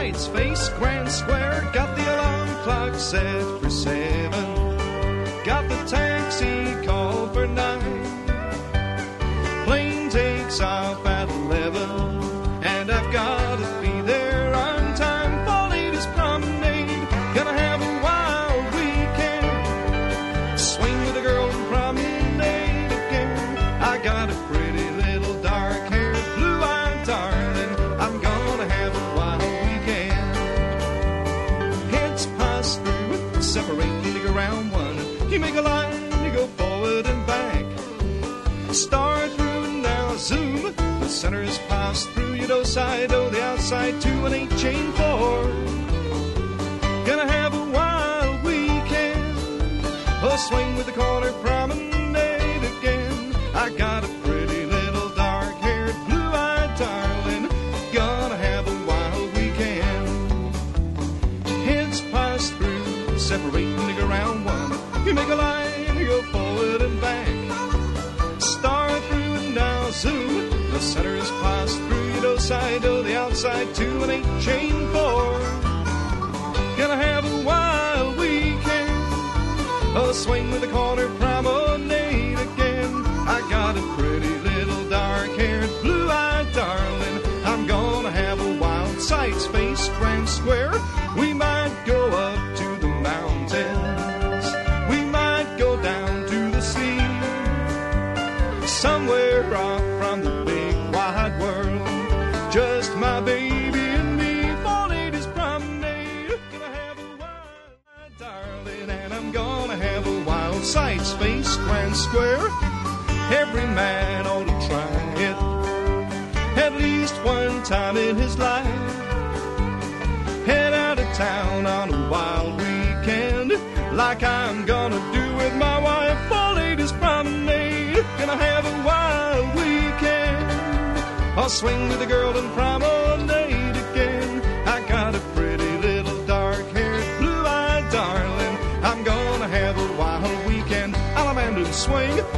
sights, face, grand square. Got the alarm clock set for 7. Got the taxi called for 9. Plane takes off at 11, and I've got to be there on time for Ladies Promenade. Gonna have a wild weekend, swing with a girl and promenade again. I got a pretty little dark-haired, blue-eyed darling. I'm gonna have a wild weekend. Heads pass through, separate, dig around one. You make a line, you go forward and back. Star through, now zoom. The center is passed through, you know, side, oh, the outside 2 and 8 chain 4. Gonna have a wild weekend. Oh, swing with the corner promenade again. I got a pretty little dark-haired, blue-eyed darling. Gonna have a wild weekend. Heads pass through, separate and dig around one. You make a line, you go forward and back. Star through and now zoom. The center is passed through, you know, side, oh, the outside 2 and 8 chain 4. Gonna have a wild weekend. Oh, swing with the corner promenade again. I got a pretty little dark-haired, blue-eyed darling. I'm gonna have a wild sight, space, grand square. We might go up to the mountains. We might go down to the sea. Somewhere off from the big wide world. Just my baby and me for Ladies Promenade. Gonna have a wild darling, and I'm gonna have a wild sight, space, grand square. Every man ought to try it at least one time in his life. Head out of town on a wild weekend, like I'm gonna do with my wife for Ladies Promenade. Gonna have a wild weekend. I'll swing with a girl and promenade again. I got a pretty little dark-haired, blue-eyed darling. I'm gonna have a wild weekend. I'll abandon swing